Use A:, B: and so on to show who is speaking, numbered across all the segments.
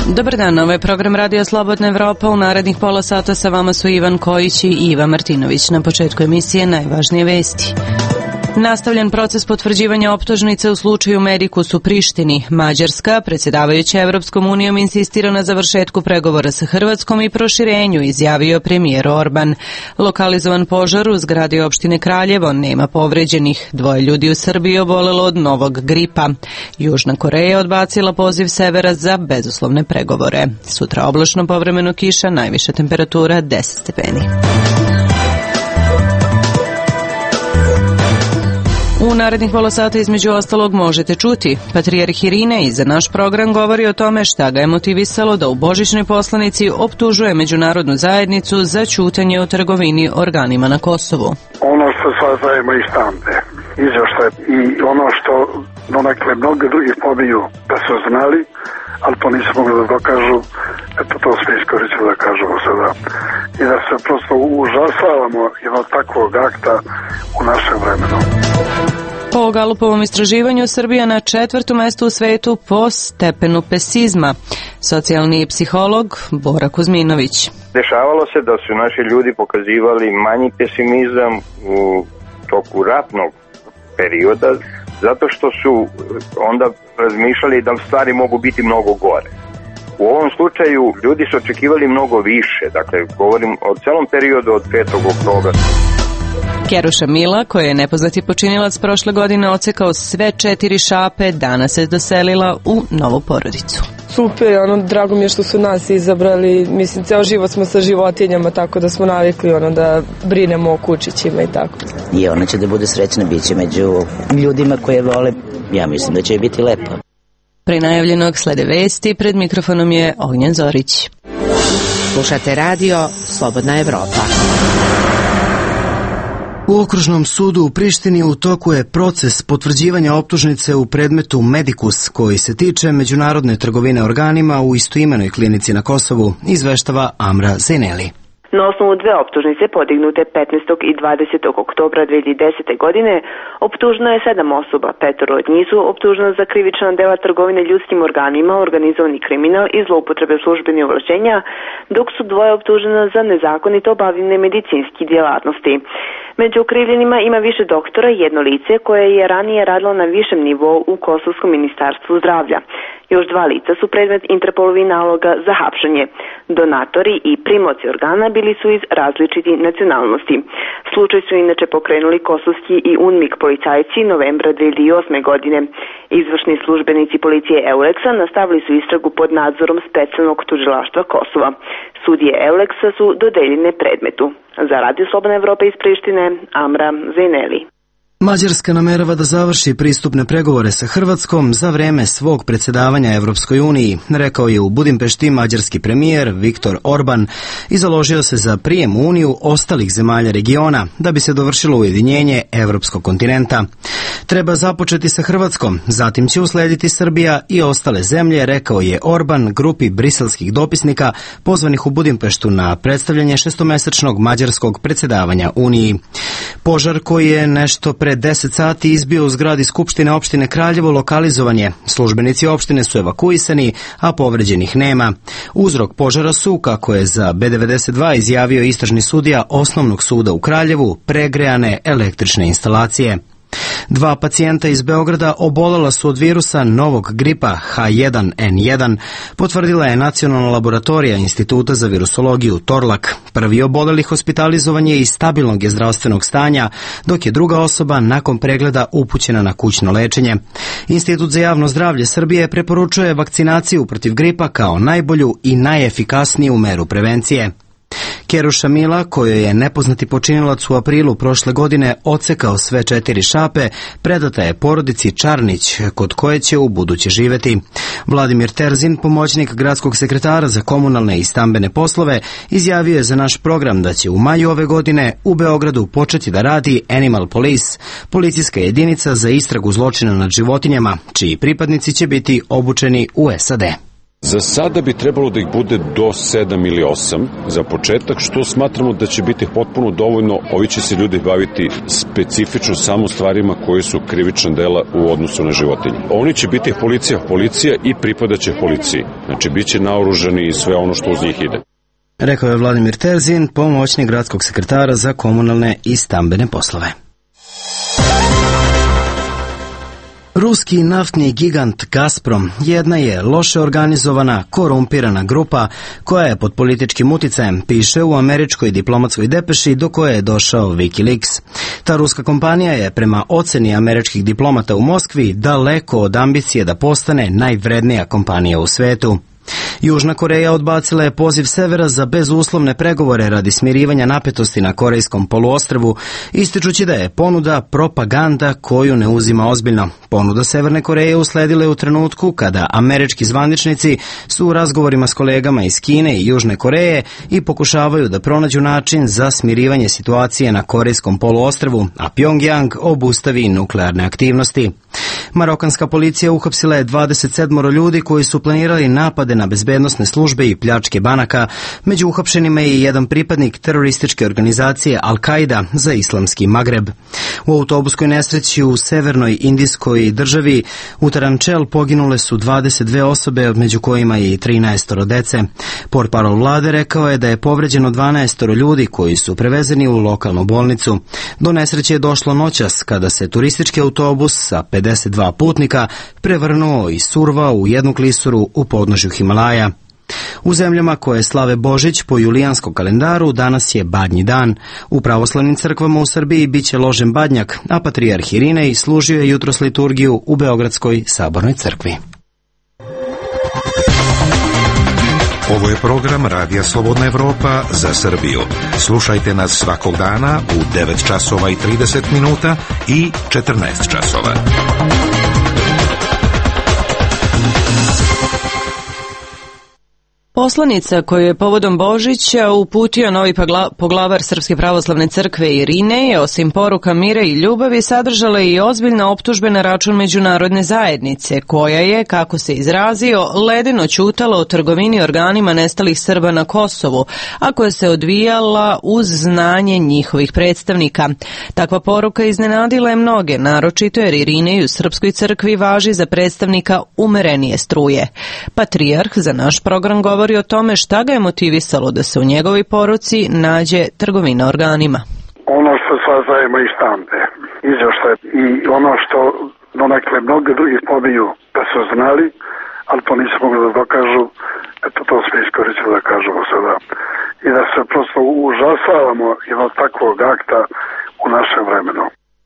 A: Dobar dan, ovo je program Radio Slobodna Evropa. U narednih pola sata sa vama su Ivan Kojić i Iva Martinović. Na početku emisije najvažnije vesti. Nastavljen proces potvrđivanja optužnice u slučaju Medikus u Prištini. Mađarska, predsjedavajuća Evropskom unijom, insistira na završetku pregovora sa Hrvatskom i proširenju, izjavio premijer Orban. Lokalizovan požar u zgradi opštine Kraljevo, nema povređenih. 2 ljudi u Srbiji obolelo od novog gripa. Južna Koreja odbacila poziv severa za bezuslovne pregovore. Sutra oblačno, povremeno kiša, najviša temperatura 10 stepeni. U narednih pola sata između ostalog možete čuti. Patrijarh Irine i za naš program govori o tome šta ga je motivisalo da u božićnoj poslanici optužuje međunarodnu zajednicu za ćutanje o trgovini organima na Kosovu.
B: Ono što saznajemo iz štampe, izvještaj i ono što donekle mnogi drugi pobiju da su znali, ali to nisu mogli da dokažu, eto to smo iskoristili da kažemo sada. I da se prosto užasavamo jednog takvog akta u našem vremenu.
A: Po Galupovom istraživanju Srbija na 4. mestu u svetu po stepenu pesizma. Socijalni psiholog Bora Kuzminović.
C: Dešavalo se da su naši ljudi pokazivali manji pesimizam u toku ratnog perioda, zato što su onda razmišljali da stvari mogu biti mnogo gore. U ovom slučaju ljudi su očekivali mnogo više, dakle govorim o celom periodu od 5. oktobra.
A: Keruša Mila, koja je nepoznati počinilac prošle godine ocekao sve 4 šape, danas se doselila u novu porodicu.
D: Super, drago mi je što su nas izabrali, mislim, ceo život smo sa životinjama, tako da smo navikli da brinemo o kučićima i tako.
E: I ona će da bude srećna, bit će među ljudima koje vole, ja mislim da će biti lepo.
A: Pre najavljenog slede vesti, pred mikrofonom je Ognjen Zorić.
F: Slušate radio Slobodna Evropa.
G: U Okružnom sudu u Prištini u toku je proces potvrđivanja optužnice u predmetu Medikus, koji se tiče međunarodne trgovine organima u istoimenoj klinici na Kosovu, izveštava Amra Zeneli.
H: Na osnovu 2 optužnice podignute 15. i 20. oktobra 2010. godine optuženo je 7 osoba. 5 od njih su optuženo za krivična dela trgovine ljudskim organima, organizovani kriminal i zloupotrebe službenih ovlašćenja, dok su 2 optužena za nezakonito obavljanje medicinskih djelatnosti. Među okrivljenima ima više doktora i 1 lice koje je ranije radilo na višem nivou u Kosovskom ministarstvu zdravlja. Još 2 lica su predmet Interpolovih naloga za hapšenje. Donatori i primoci organa bili su iz različitih nacionalnosti. Slučaj su inače pokrenuli kosovski i UNMIK policajci novembra 2008. godine. Izvršni službenici policije Euleksa nastavili su istragu pod nadzorom specijalnog tužilaštva Kosova. Sudije Euleksa su dodeljene predmetu. Za Radio Slobodna Evropa iz Prištine, Amra Zeneli.
G: Mađarska namerava da završi pristupne pregovore sa Hrvatskom za vreme svog predsjedavanja Evropskoj uniji, rekao je u Budimpešti mađarski premijer Viktor Orban i založio se za prijem u Uniju ostalih zemalja regiona da bi se dovršilo ujedinjenje evropskog kontinenta. Treba započeti sa Hrvatskom, zatim će uslediti Srbija i ostale zemlje, rekao je Orban grupi briselskih dopisnika pozvanih u Budimpeštu na predstavljanje 6-mesečnog mađarskog predsjedavanja Uniji. Požar koji je nešto pre 10 sati izbio u zgradi Skupštine opštine Kraljevo lokalizovan je. Službenici opštine su evakuisani, a povređenih nema. Uzrok požara su, kako je za B92 izjavio istražni sudija Osnovnog suda u Kraljevu, pregrejane električne instalacije. 2 pacijenta iz Beograda obolela su od virusa novog gripa H1N1, potvrdila je Nacionalna laboratorija Instituta za virusologiju Torlak. Prvi oboleli hospitalizovan je iz stabilnog je zdravstvenog stanja, dok je druga osoba nakon pregleda upućena na kućno lečenje. Institut za javno zdravlje Srbije preporučuje vakcinaciju protiv gripa kao najbolju i najefikasniju meru prevencije. Keruša Mila, kojoj je nepoznati počinilac u aprilu prošle godine odsekao sve 4 šape, predata je porodici Čarnić, kod koje će u buduće živeti. Vladimir Terzin, pomoćnik gradskog sekretara za komunalne i stambene poslove, izjavio je za naš program da će u maju ove godine u Beogradu početi da radi Animal Police, policijska jedinica za istragu zločina nad životinjama, čiji pripadnici će biti obučeni u SAD.
I: Za sada bi trebalo da ih bude do 7 ili 8 za početak, što smatramo da će biti potpuno dovoljno. Ovi će se ljudi baviti specifično samo stvarima koje su krivična dela u odnosu na životinje. Oni će biti policija i pripadaće policiji. Znači, bit će naoružani i sve ono što uz njih ide.
G: Rekao je Vladimir Terzin, pomoćnik gradskog sekretara za komunalne i stambene poslove. Ruski naftni gigant Gazprom jedna je loše organizovana, korumpirana grupa koja je pod političkim uticajem, piše u američkoj diplomatskoj depeši do koje je došao Wikileaks. Ta ruska kompanija je prema oceni američkih diplomata u Moskvi daleko od ambicije da postane najvrednija kompanija u svetu. Južna Koreja odbacila je poziv Severa za bezuslovne pregovore radi smirivanja napetosti na Korejskom poluostrvu, ističući da je ponuda propaganda koju ne uzima ozbiljno. Ponuda Severne Koreje usledila je u trenutku kada američki zvaničnici su u razgovorima s kolegama iz Kine i Južne Koreje i pokušavaju da pronađu način za smirivanje situacije na Korejskom poluostrvu, a Pyongyang obustavi nuklearne aktivnosti. Marokanska policija uhapsila je 27 ljudi koji su planirali napade na bezbednosne službe i pljačke banaka. Među uhapšenima je i jedan pripadnik terorističke organizacije Al-Qaida za islamski Magreb. U autobuskoj nesreći u severnoj indijskoj državi u Tarančel poginule su 22 osobe, među kojima i 13 dece. Portparol vlade rekao je da je povređeno 12 ljudi koji su prevezeni u lokalnu bolnicu. Do nesreće je došlo noćas kada se turistički autobus sa 52 putnika prevrnuo i survao u jednu klisuru u podnožju Himalaja. U zemljama koje slave Božić po julijanskom kalendaru danas je Badnji dan. U pravoslavnim crkvama u Srbiji biće ložen badnjak, a patrijarh Irinej služio je jutros liturgiju u Beogradskoj sabornoj crkvi.
J: Ovo je program Radija Slobodna Evropa za Srbiju. Slušajte nas svakog dana u 9 časova i 30 minuta i 14 časova.
A: Poslanica koju je povodom Božića uputio novi poglavar Srpske pravoslavne crkve Irinej, osim poruka mira i ljubavi, sadržala i ozbiljne optužbe na račun međunarodne zajednice, koja je, kako se izrazio, ledeno ćutala o trgovini organima nestalih Srba na Kosovu, a koja se odvijala uz znanje njihovih predstavnika. Takva poruka iznenadila je mnoge, naročito jer Irinej u Srpskoj crkvi važi za predstavnika umerenije struje. Patrijarh za naš program govori o tome šta ga je motivisalo da se u njegovoj poruci nađe trgovina organima.
B: Ono što saznajemo iz štampe, izvještaj i ono što donekle mnogi drugi pobiju da su znali, ali to nisu mogli da dokažu, eto to smo iskoristili da kažemo sada. I da se prosto užasavamo jednog takvog akta u našem vremenu.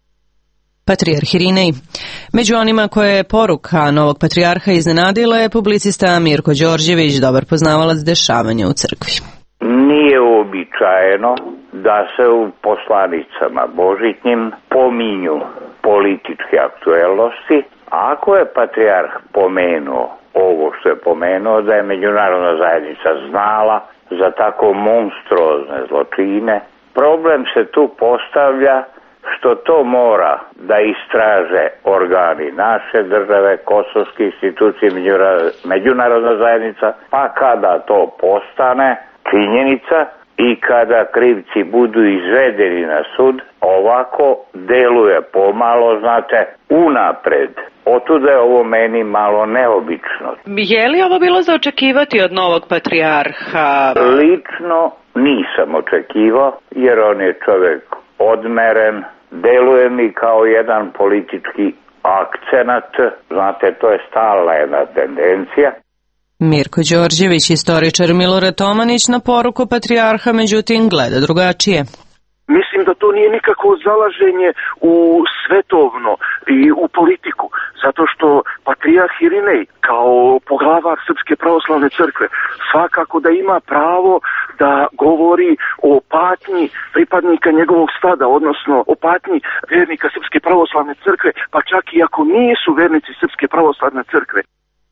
A: Patrijarh Irinej. Među onima koje je poruka novog patrijarha iznenadila je publicista Mirko Đorđević, dobar poznavalac dešavanja u crkvi.
K: Nije uobičajeno da se u poslanicama božitnjim pominju političke aktuelnosti. Ako je patrijarh pomenuo ovo što je pomenuo, da je međunarodna zajednica znala za tako monstruozne zločine, problem se tu postavlja što to mora da istraže organi naše države, kosovske institucije, međunarodna zajednica, pa kada to postane činjenica i kada krivci budu izvedeni na sud, ovako deluje pomalo, znate, unapred. Otuda je ovo meni malo neobično.
A: Je li ovo bilo za očekivati od novog patrijarha?
K: Lično nisam očekivao, jer on je čovjek odmeren, deluje mi kao jedan politički akcenat, znate, to je stalna jedna tendencija.
A: Mirko Đorđević, istoričar Milorad Tomanić na poruku patrijarha, međutim, gleda drugačije.
L: Mislim da to nije nikako zalaženje u svetovno i u politiku, zato što patrijarh Irinej kao poglavar Srpske pravoslavne crkve svakako da ima pravo da govori o patnji pripadnika njegovog stada, odnosno o patnji vernika Srpske pravoslavne crkve, pa čak i ako nisu vernici Srpske pravoslavne crkve.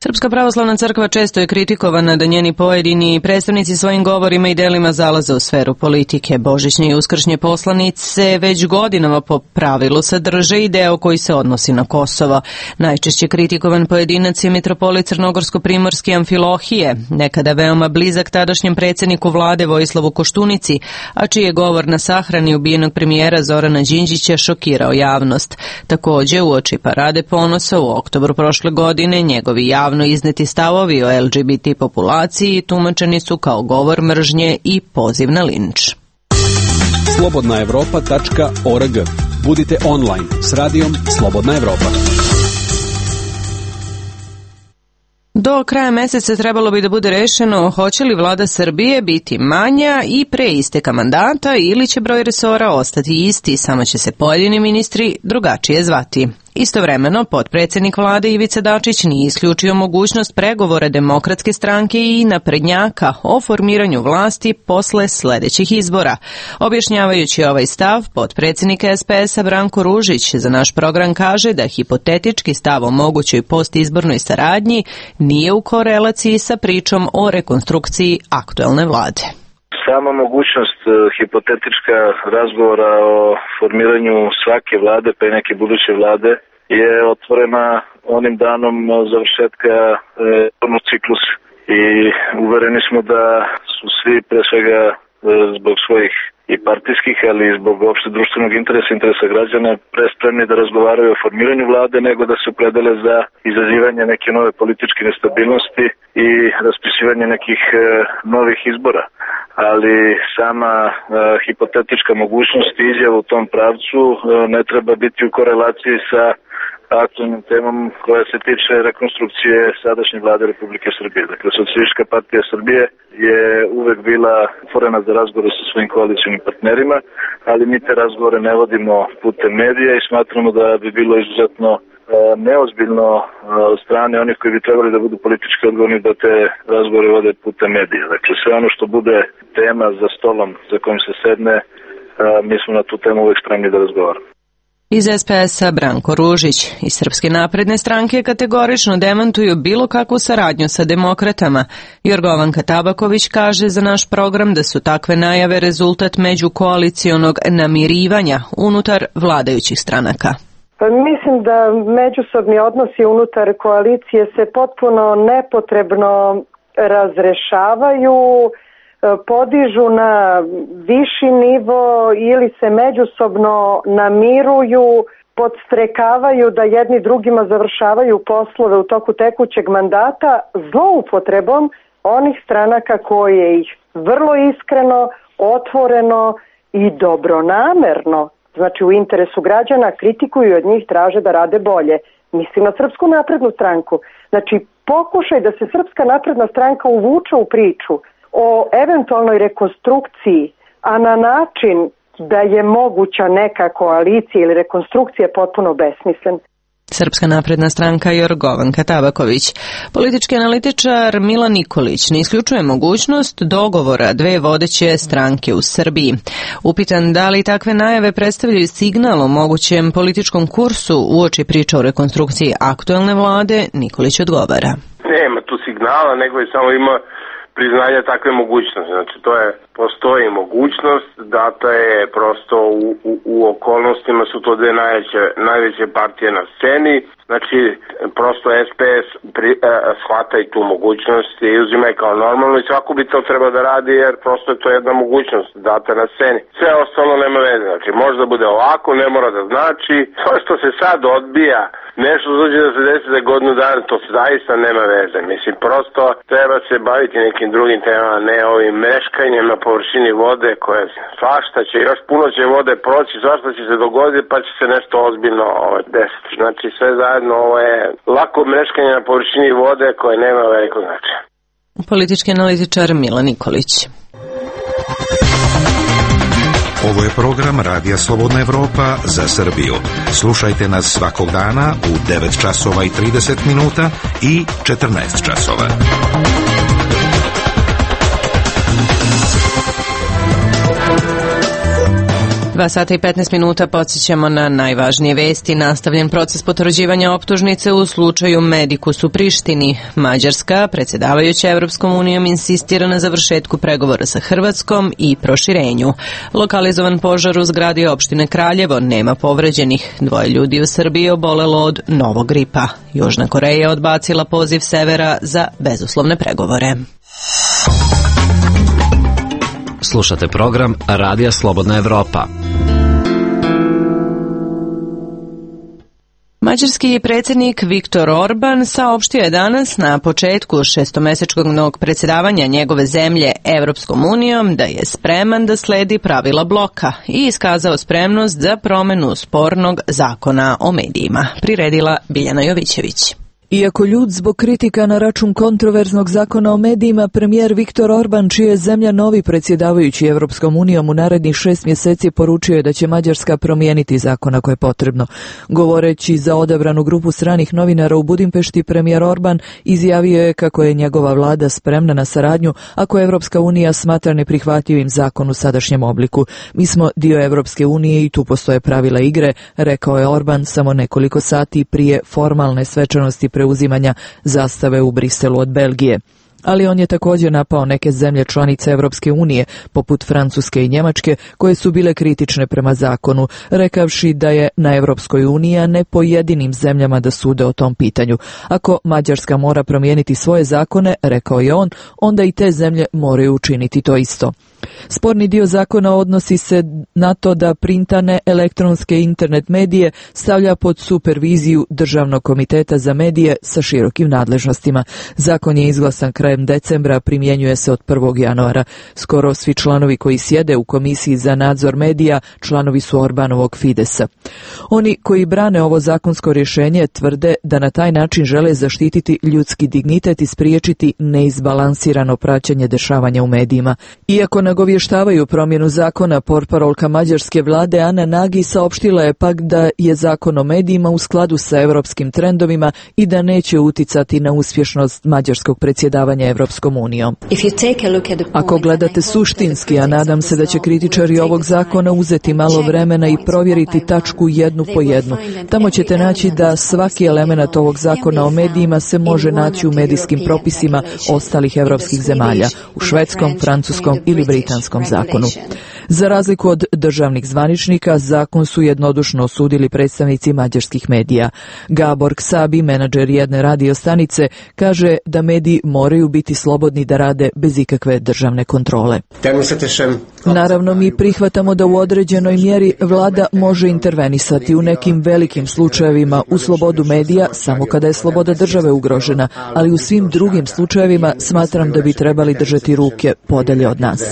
A: Srpska pravoslavna crkva često je kritikovana da njeni pojedini predstavnici svojim govorima i delima zalaze u sferu politike. Božićne i uskršnje poslanice već godinama po pravilu sadrže i deo koji se odnosi na Kosovo. Najčešće kritikovan pojedinac je mitropolit crnogorsko-primorski Amfilohije, nekada veoma blizak tadašnjem predsjedniku vlade Vojislavu Koštunici, a čiji je govor na sahrani ubijenog premijera Zorana Đinđića šokirao javnost. Takođe, uoči parade ponosa u oktobru prošle godine njegovi javno izneti stavovi o LGBT populaciji tumačeni su kao govor mržnje i poziv na linč.
M: slobodnaevropa.org. Budite online s radijom Slobodna Evropa.
A: Do kraja meseca trebalo bi da bude rešeno hoće li vlada Srbije biti manja i pre isteka mandata ili će broj resora ostati isti, samo će se pojedini ministri drugačije zvati. Istovremeno, potpredsjednik vlade Ivica Dačić nije isključio mogućnost pregovora Demokratske stranke i naprednjaka o formiranju vlasti posle sledećih izbora. Objašnjavajući ovaj stav, potpredsjednik SPS-a Branko Ružić za naš program kaže da hipotetički stav o mogućoj postizbornoj saradnji nije u korelaciji sa pričom o rekonstrukciji aktuelne vlade.
N: Sama mogućnost hipotetička razgovora o formiranju svake vlade pa i neke buduće vlade je otvorena onim danom završetka izbornog ciklusa i uvereni smo da su svi pre svega zbog svojih i partijskih, ali i zbog opšte društvenog interesa građana prespremni da razgovaraju o formiranju vlade nego da se opredele za izazivanje neke nove političke nestabilnosti i raspisivanje nekih novih izbora. Ali sama hipotetička mogućnost i izjava u tom pravcu ne treba biti u korelaciji sa aktualnom temom koja se tiče rekonstrukcije sadašnje vlade Republike Srbije. Dakle, Socijalistička partija Srbije je uvek bila otvorena za razgovore sa svojim koalicijnim partnerima, ali mi te razgovore ne vodimo putem medija i smatramo da bi bilo izuzetno neozbiljno od strane onih koji bi trebali da budu politički odgovorni da te razgovore vode putem medija. Dakle, sve ono što bude tema za stolom za kojim se sedne, mi smo na tu temu uvek spremni da razgovaramo.
A: Iz SPS-a Branko Ružić. Iz Srpske napredne stranke kategorično demantuju bilo kakvu saradnju sa demokratama. Jorgovanka Tabaković kaže za naš program da su takve najave rezultat međukoalicionog namirivanja unutar vladajućih stranaka.
O: Mislim da međusobni odnosi unutar koalicije se potpuno nepotrebno razrešavaju, podižu na viši nivo ili se međusobno namiruju, podstrekavaju da jedni drugima završavaju poslove u toku tekućeg mandata zloupotrebom onih stranaka koje ih vrlo iskreno, otvoreno i dobronamerno, znači u interesu građana, kritikuju i od njih traže da rade bolje. Mislim na Srpsku naprednu stranku. Znači pokušaj da se Srpska napredna stranka uvuče u priču o eventualnoj rekonstrukciji, a na način da je moguća neka koalicija ili rekonstrukcija potpuno besmislen.
A: Srpska napredna stranka Jorgovanka Tabaković. Politički analitičar Milan Nikolić ne isključuje mogućnost dogovora dve vodeće stranke u Srbiji. Upitan da li takve najave predstavljaju signal o mogućem političkom kursu uoči priča o rekonstrukciji aktuelne vlade, Nikolić odgovara.
P: Nema tu signala, nego je samo ima priznanja takve mogućnosti. Znači, postoji mogućnost, data je prosto u okolnostima su to dve najveće partije na sceni. Znači, prosto SPS shvata i tu mogućnost i uzima je kao normalno i svako bi to treba da radi jer prosto je to jedna mogućnost data na sceni. Sve ostalo nema veze. Znači, može da bude ovako, ne mora da znači. To što se sad odbija, nešto dođe da se desi za godinu dana, to zaista nema veze. Mislim, prosto treba se baviti nekim drugim temama, ne ovim meškanjem na površini vode koje svašta će, još puno će vode proći, svašta će se dogoditi pa će se nešto ozbiljno desiti. Znači, sve zajedno ovo je lako meškanje na površini vode koje nema veliko značaja.
A: Politički analitičar Milan Nikolić.
J: Ovo je program Radija Slobodna Evropa za Srbiju. Slušajte nas svakog dana u 9 časova i 30 minuta i 14 časova.
A: 2 sata i 15 minuta podsjećamo na najvažnije vesti. Nastavljen proces potvrđivanja optužnice u slučaju Medikus u Prištini. Mađarska, predsjedavajuća Evropskom unijom, insistira na završetku pregovora sa Hrvatskom i proširenju. Lokalizovan požar u zgradi opštine Kraljevo, nema povređenih. 2 ljudi u Srbiji obolelo od novog gripa. Južna Koreja odbacila poziv Severa za bezuslovne pregovore.
Q: Slušate program Radija Slobodna Evropa.
A: Mađarski predsjednik Viktor Orban saopštio je danas na početku šestomesečnog predsjedavanja njegove zemlje Evropskom unijom da je spreman da sledi pravila bloka i iskazao spremnost za promjenu spornog zakona o medijima. Priredila Biljana Jovićević.
R: Iako ljud zbog kritika na račun kontroverznog zakona o medijima, premijer Viktor Orban, čija je zemlja novi predsjedavajući Evropskom unijom, u narednih 6 mjeseci poručio je da će Mađarska promijeniti zakon ako je potrebno. Govoreći za odabranu grupu stranih novinara u Budimpešti, premijer Orban izjavio je kako je njegova vlada spremna na saradnju ako Evropska unija smatra neprihvatljivim zakon u sadašnjem obliku. Mi smo dio Evropske unije i tu postoje pravila igre, rekao je Orban samo nekoliko sati prije formalne svečanosti preuzimanja zastave u Briselu od Belgije. Ali on je također napao neke zemlje članice Evropske unije, poput Francuske i Njemačke, koje su bile kritične prema zakonu, rekavši da je na Evropskoj uniji, a ne pojedinim zemljama da sude o tom pitanju. Ako Mađarska mora promijeniti svoje zakone, rekao je on, onda i te zemlje moraju učiniti to isto. Sporni dio zakona odnosi se na to da printane elektronske internet medije stavlja pod superviziju Državnog komiteta za medije sa širokim nadležnostima. Zakon je izglasan krajem decembra, primjenjuje se od 1. januara. Skoro svi članovi koji sjede u Komisiji za nadzor medija članovi su Orbanovog Fidesa. Oni koji brane ovo zakonsko rješenje tvrde da na taj način žele zaštititi ljudski dignitet i spriječiti neizbalansirano praćenje dešavanja u medijima. Iako nagovještavaju promjenu zakona, portparolka mađarske vlade Ana Nagy saopštila je pak da je zakon o medijima u skladu sa europskim trendovima i da neće uticati na uspješnost mađarskog predsjedavanja Evropskom unijom. Ako gledate suštinski, a nadam se da će kritičari ovog zakona uzeti malo vremena i provjeriti tačku jednu po jednu, tamo ćete naći da svaki element ovog zakona o medijima se može naći u medijskim propisima ostalih evropskih zemalja, u švedskom, francuskom ili britanskom zakonu. Za razliku od državnih zvaničnika, zakon su jednodušno osudili predstavnici mađarskih medija. Gabor Ksabi, menadžer jedne radio stanice, kaže da mediji moraju biti slobodni da rade bez ikakve državne kontrole. Naravno, mi prihvatamo da u određenoj mjeri vlada može intervenisati u nekim velikim slučajevima u slobodu medija samo kada je sloboda države ugrožena, ali u svim drugim slučajevima smatram da bi trebali držati ruke podalje od nas.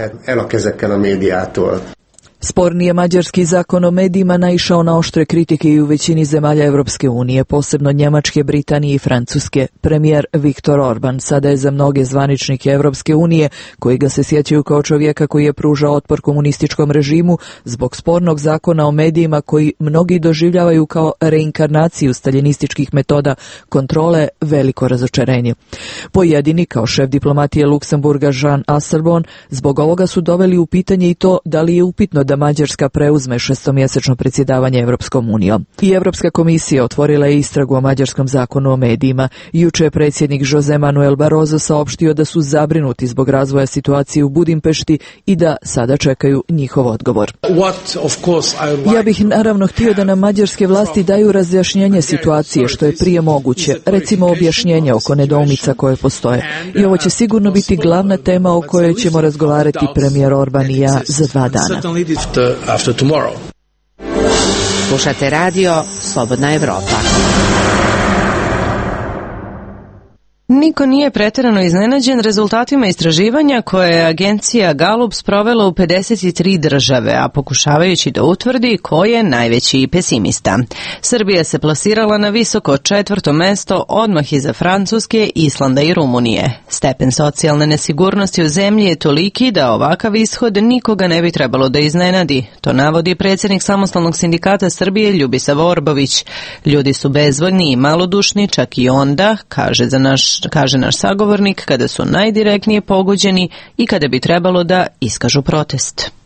R: Sporni je mađarski zakon o medijima naišao na oštre kritike i u većini zemalja Evropske unije, posebno Njemačke, Britanije i Francuske. Premijer Viktor Orban sada je za mnoge zvaničnike Evropske unije, koji ga se sjećaju kao čovjeka koji je pružao otpor komunističkom režimu, zbog spornog zakona o medijima koji mnogi doživljavaju kao reinkarnaciju staljinističkih metoda kontrole, veliko razočarenje. Pojedini, kao šef diplomatije Luksemburga Jean Asselborn, zbog ovoga su doveli u pitanje i to da li je upitno da Mađarska preuzme šestomjesečno predsjedavanje Evropskom unijom. I Evropska komisija otvorila je istragu o mađarskom zakonu o medijima. Juče je predsjednik Jose Manuel Barroso saopštio da su zabrinuti zbog razvoja situacije u Budimpešti i da sada čekaju njihov odgovor. Ja bih naravno htio da nam mađarske vlasti daju razjašnjenje situacije što je prije moguće, recimo objašnjenje oko nedoumica koje postoje. I ovo će sigurno biti glavna tema o kojoj ćemo razgovarati premijer Orban i ja za 2 dana.
F: Slušate radio Slobodna Evropa.
A: Niko nije pretjerano iznenađen rezultatima istraživanja koje je agencija Gallup sprovela u 53 države, a pokušavajući da utvrdi ko je najveći pesimista. Srbija se plasirala na visoko 4. mesto, odmah iza Francuske, Islanda i Rumunije. Stepen socijalne nesigurnosti u zemlji je toliki da ovakav ishod nikoga ne bi trebalo da iznenadi. To navodi predsjednik Samostalnog sindikata Srbije Ljubisav Orbović. Ljudi su bezvoljni i malodušni, čak i onda, kaže naš sagovornik, kada su najdirektnije pogođeni i kada bi trebalo da iskažu protest.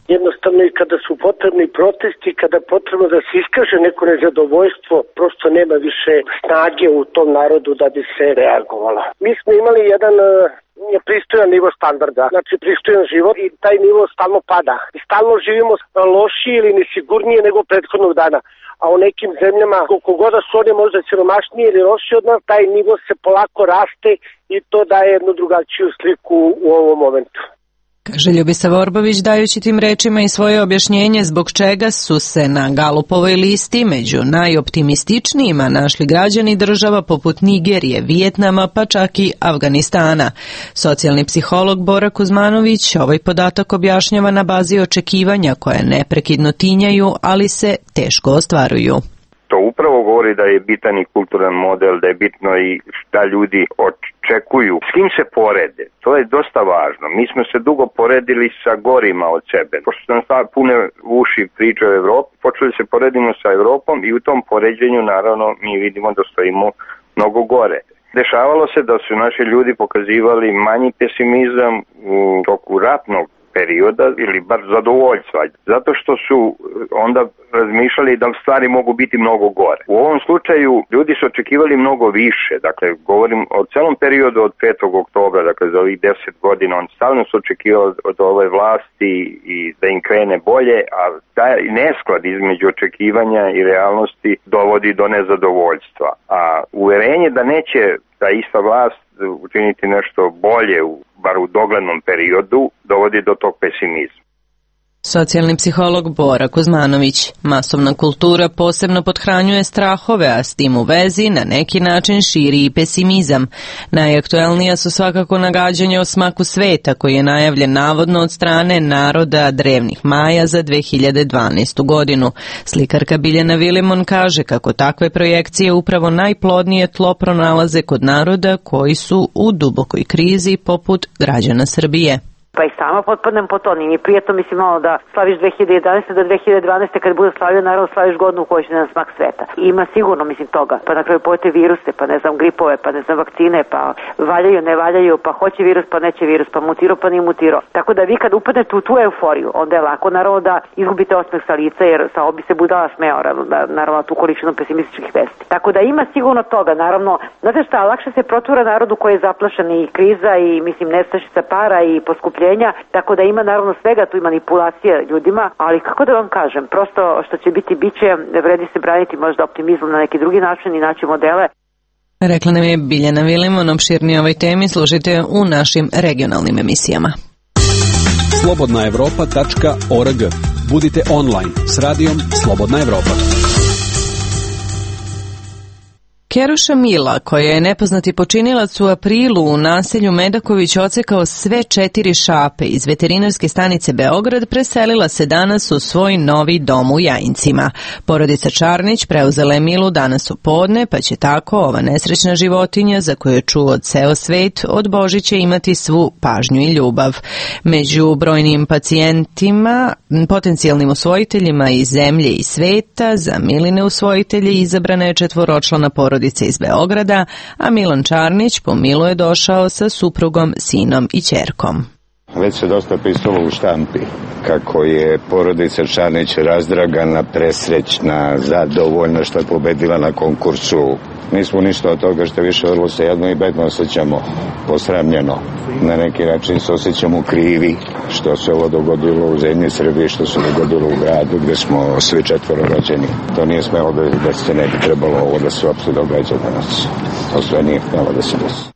S: Jednostavno i kada su potrebni protesti, kada je potrebno da se iskaže neko nezadovoljstvo, prosto nema više snage u tom narodu da bi se reagovala. Mi smo imali jedan pristojan nivo standarda, znači pristojan život i taj nivo stalno pada. I stalno živimo lošije ili nesigurnije nego prethodnog dana. A u nekim zemljama, koliko god da su one možda siromašnije ili lošije od nas, taj nivo se polako raste i to daje jednu drugačiju sliku u ovom momentu.
A: Kaže Ljubisav Orbović dajući tim rečima i svoje objašnjenje zbog čega su se na Galupovoj listi među najoptimističnijima našli građani država poput Nigerije, Vijetnama pa čak i Afganistana. Socijalni psiholog Bora Kuzmanović ovaj podatak objašnjava na bazi očekivanja koje neprekidno tinjaju, ali se teško ostvaruju.
C: To upravo govori da je bitan i kulturan model, da je bitno i šta ljudi očekuju, s kim se porede. To je dosta važno. Mi smo se dugo poredili sa gorima od sebe. Pošto nam pune uši priče o Evropi, počeli se poredimo sa Evropom i u tom poređenju naravno mi vidimo da stojimo mnogo gore. Dešavalo se da su naši ljudi pokazivali manji pesimizam u toku ratnog perioda ili bar zadovoljstva, zato što su onda razmišljali da stvari mogu biti mnogo gore. U ovom slučaju ljudi su očekivali mnogo više, dakle govorim o celom periodu od 5. oktobra, dakle za ovih 10 godina, on stalno su očekivali od ove vlasti i da im krene bolje, a taj nesklad između očekivanja i realnosti dovodi do nezadovoljstva. A uverenje da neće ta ista vlast učiniti nešto bolje bar u doglednom periodu, dovodi do tog pesimizma.
A: Socijalni psiholog Bora Kuzmanović. Masovna kultura posebno pothranjuje strahove, a s tim u vezi na neki način širi i pesimizam. Najaktuelnija su svakako nagađanja o smaku sveta koji je najavljen navodno od strane naroda drevnih Maja za 2012. godinu. Slikarka Biljana Vilimon kaže kako takve projekcije upravo najplodnije tlo pronalaze kod naroda koji su u dubokoj krizi poput građana Srbije.
T: Pa i sama potpadnem po to, nije mi prijetno, mislim, malo da slaviš 2011. do 2012. kad bude slavio, naravno slaviš godinu u kojoj će na smak sveta. I ima sigurno, mislim, toga. Pa na kraju pojete viruse, pa ne znam, gripove, pa ne znam, vakcine, pa valjaju, ne valjaju, pa hoće virus, pa neće virus, pa mutirao, pa nije mutirao. Tako da vi kad upadnete u tu euforiju, onda je lako, naravno, da izgubite osmeh sa lica, jer sa obi se budala smeo, naravno, tu količinu pesimističkih vesti. Tako da ima sigurno toga, naravno, znate šta, lakše se protura narodu koji je zaplašen i kriza i, mislim, nestašica para i poskupljenja, tako da ima naravno svega, tu i manipulacije ljudima, ali kako da vam kažem, prosto što će biti biće, vredi se braniti možda optimizmom na neki drugi način i naći modele.
A: Rekla nam je Biljana Vilimon, opširnije ovoj temi slušajte u našim regionalnim emisijama.
M: slobodnaevropa.org. Budite online s radijom Slobodna Evropa.
A: Keruša Mila, koja je nepoznati počinilac u aprilu u naselju Medaković ocekao sve 4 šape iz veterinarske stanice Beograd, preselila se danas u svoj novi dom u Jajincima. Porodica Čarnić preuzela je Milu danas u podne, pa će tako ova nesrećna životinja, za koju je čuo ceo svet, od Božića imati svu pažnju i ljubav. Među brojnim pacijentima, potencijalnim usvojiteljima iz zemlje i sveta, za Miline usvojitelje izabrana je 4-člana porodica iz Beograda, a Milan Čarnić po Milu je došao sa suprugom, sinom i ćerkom.
U: Već se dosta pisalo u štampi kako je porodica Čarnić razdragana, presrećna, zadovoljna što je pobedila na konkursu. Nismo ništa od toga, što više vrlo se jedno i bedno osjećamo posramljeno. Na neki način se osjećamo krivi što se ovo dogodilo u zemlji Srbije, što se dogodilo u gradu gde smo svi 4 rođeni. To nije smelo da se ne bi trebalo ovo da se uopšte događa danas. To sve nije smelo da se desi.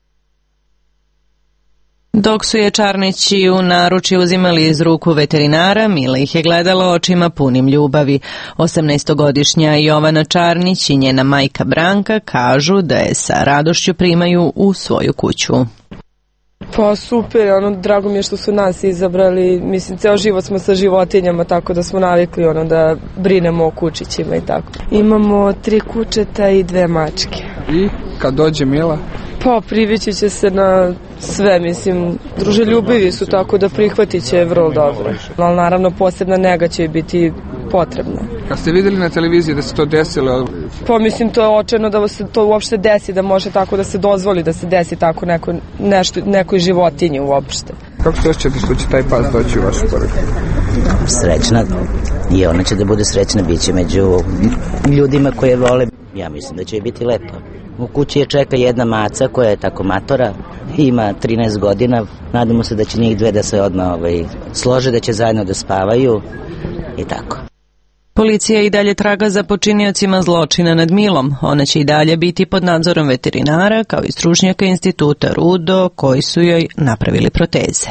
A: Dok su je Čarnići u naručje uzimali iz ruku veterinara, Mila ih je gledala očima punim ljubavi. 18-godišnja Jovana Čarnić i njena majka Branka kažu da je sa radošću primaju u svoju kuću.
D: Pa super, drago mi je što su nas izabrali, mislim, ceo život smo sa životinjama, tako da smo navikli da brinemo o kučićima i tako. Imamo 3 kučeta i 2 mačke.
V: I kad dođe Mila?
D: Pa privići će se na sve, mislim, druželjubivi su, tako da prihvatit će vrlo dobro. Ali naravno posebna nega će biti potrebna.
V: Kad ste vidjeli na televiziji da se to desilo?
D: Pa mislim, to je očajno da se to uopšte desi, da može tako da se dozvoli da se desi tako nekoj životinji uopšte.
V: Kako se osjećate što će taj pas doći u vašu porodicu?
E: srećna i ona će da bude srećna, bit će među ljudima koje vole. Ja mislim da će joj biti lepo. U kući je čeka jedna maca koja je tako matora, ima 13 godina, nadamo se da će njih dve da se odmah slože, da će zajedno da spavaju i tako.
A: Policija i dalje traga za počiniocima zločina nad Milom. Ona će i dalje biti pod nadzorom veterinara kao i stručnjaka instituta Rudo koji su joj napravili proteze.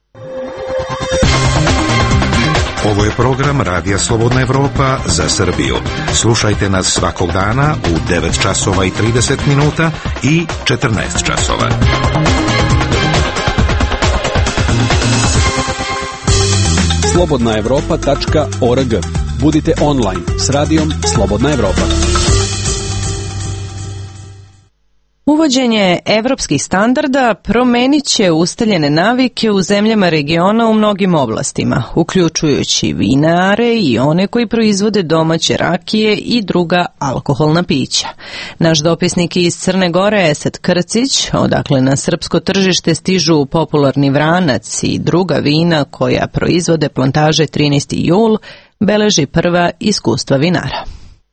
J: Ovo je program Radija Slobodna Evropa za Srbiju. Slušajte nas svakog dana u 9 časova i 30 minuta i 14 časova.
M: slobodnaevropa.org. Budite online s radijom Slobodna Evropa.
A: Uvođenje evropskih standarda promenit će ustaljene navike u zemljama regiona u mnogim oblastima, uključujući vinare i one koji proizvode domaće rakije i druga alkoholna pića. Naš dopisnik iz Crne Gore, Esad Krcić, odakle na srpsko tržište stižu popularni vranac i druga vina koja proizvode plantaže 13. jul, beleži prva iskustva vinara.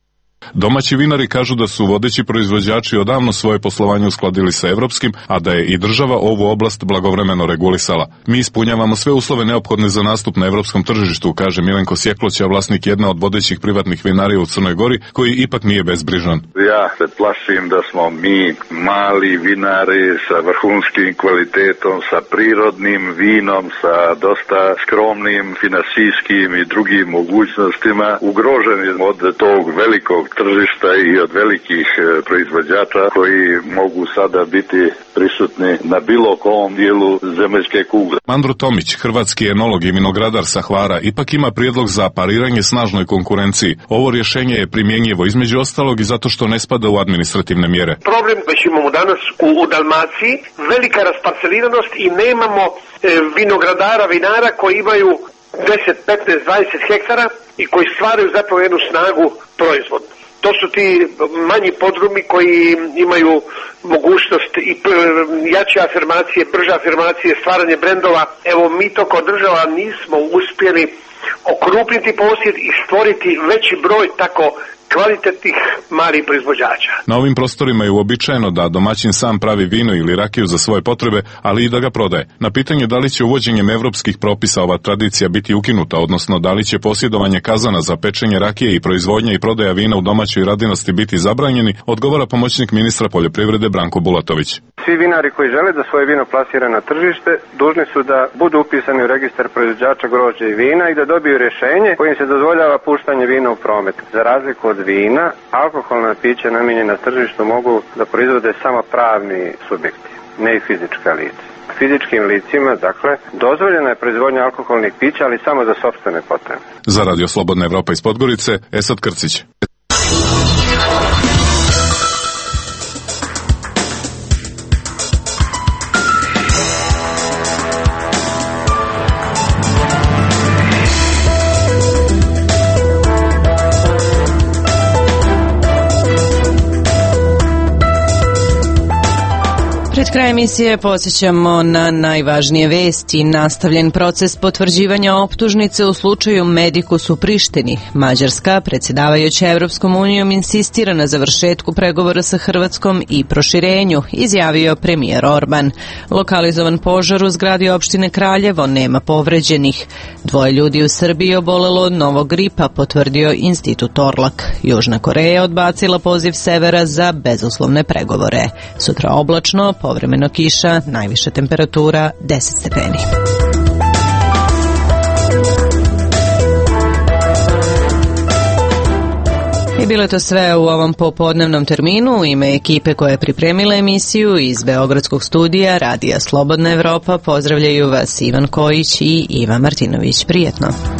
H: Domaći vinari kažu da su vodeći proizvođači odavno svoje poslovanje uskladili sa evropskim, a da je i država ovu oblast blagovremeno regulisala. Mi ispunjavamo sve uslove neophodne za nastup na evropskom tržištu, kaže Milenko Sjekloća, vlasnik jedne od vodećih privatnih vinarija u Crnoj Gori, koji ipak nije bezbrižan.
W: Ja se plašim da smo mi mali vinari sa vrhunskim kvalitetom, sa prirodnim vinom, sa dosta skromnim finansijskim i drugim mogućnostima, ugroženi od tog velikog tržišta i od velikih proizvođača koji mogu sada biti prisutni na bilo kom dijelu zemaljske kugle.
H: Mandro Tomić, hrvatski enolog i vinogradar sa Hvara, ipak ima prijedlog za pariranje snažnoj konkurenciji. Ovo rješenje je primjenjivo između ostalog i zato što ne spada u administrativne mjere.
X: Problem već imamo danas u Dalmaciji, velika rasparceliranost i nemamo vinogradara, vinara koji imaju 10, 15, 20 hektara i koji stvaraju zapravo jednu snagu proizvodnu. To su ti manji podrumi koji imaju mogućnost i jače afirmacije, brže afirmacije, stvaranje brendova. Evo mi to kao država nismo uspjeli okrupniti posjed i stvoriti veći broj tako kvalitetnih malih proizvođača.
H: Na ovim prostorima je uobičajeno da domaćin sam pravi vino ili rakiju za svoje potrebe, ali i da ga prodaje. Na pitanje da li će uvođenjem evropskih propisa ova tradicija biti ukinuta, odnosno da li će posjedovanje kazana za pečenje rakije i proizvodnja i prodaja vina u domaćoj radinosti biti zabranjeni, odgovara pomoćnik ministra poljoprivrede Branko Bulatović.
Y: Svi vinari koji žele da svoje vino plasiraju na tržište, dužni su da budu upisani u registar proizvođača grožđa i vina i da dobiju rješenje kojim se dozvoljava puštanje vina u promet. Za razliku od vina, alkoholna pića namijenjena tržištu mogu da proizvode samo pravni subjekti, ne i fizička lica. Fizičkim licima, dakle, dozvoljena je proizvodnja alkoholnih pića, ali samo za sopstvene potrebe.
H: Za Radio Slobodna Evropa iz Podgorice, Esad Krcić.
A: Pred kraj emisije podsjećamo na najvažnije vesti. Nastavljen proces potvrđivanja optužnice u slučaju Medikus u Prištini. Mađarska, predsjedavajuća Evropskom unijom, insistira na završetku pregovora sa Hrvatskom i proširenju, izjavio premijer Orban. Lokalizovan požar u zgradi opštine Kraljevo, nema povređenih. 2 ljudi u Srbiji obolelo od novog gripa, potvrdio institut Orlak. Južna Koreja odbacila poziv Severa za bezuslovne pregovore. Sutra oblačno, povremeno kiša, najviša temperatura 10 stepeni. I bilo je to sve u ovom popodnevnom terminu. U ime ekipe koja je pripremila emisiju iz Beogradskog studija Radija Slobodna Evropa pozdravljaju vas Ivan Kojić i Iva Martinović. Prijetno.